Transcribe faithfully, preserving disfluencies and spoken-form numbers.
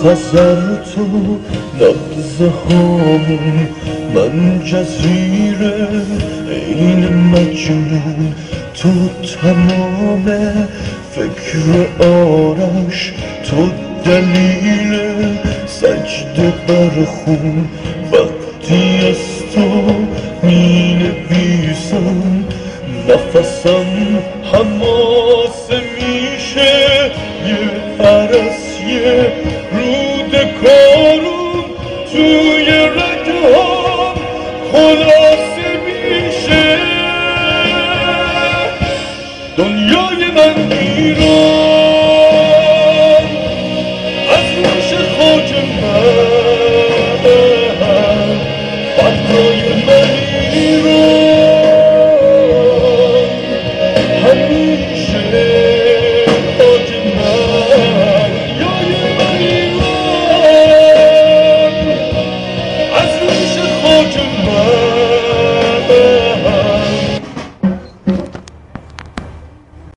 خزر تو نبض هامون، من جزیره این مجنون، تو تمام فکر آرش، تو دلیل سجده بر خون. وقتی از تو می نویسم نفسم حماسه میشه، یه عرص یه رود کارون توی رگهام. خدا